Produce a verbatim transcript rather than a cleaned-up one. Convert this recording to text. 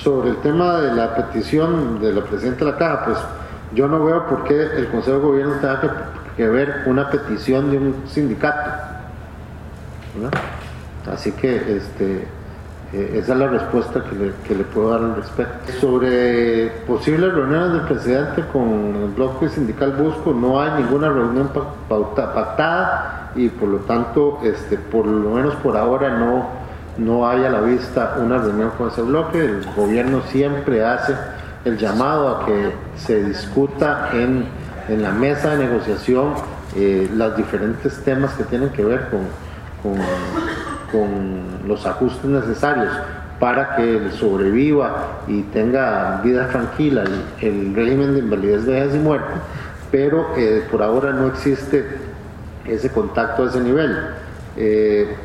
sobre el tema de la petición de la presidenta de la Caja, pues yo no veo por qué el Consejo de Gobierno tenga que, que ver una petición de un sindicato, ¿verdad? Así que este, eh, esa es la respuesta que le, que le puedo dar al respecto. Sobre posibles reuniones del presidente con el bloque sindical Busco, no hay ninguna reunión pauta, pactada y por lo tanto, este, por lo menos por ahora no, no hay a la vista una reunión con ese bloque. El gobierno siempre hace el llamado a que se discuta en, en la mesa de negociación eh, los diferentes temas que tienen que ver con, con, con los ajustes necesarios para que sobreviva y tenga vida tranquila el, el régimen de invalidez, vejez y muerte, pero eh, por ahora no existe ese contacto a ese nivel. Eh,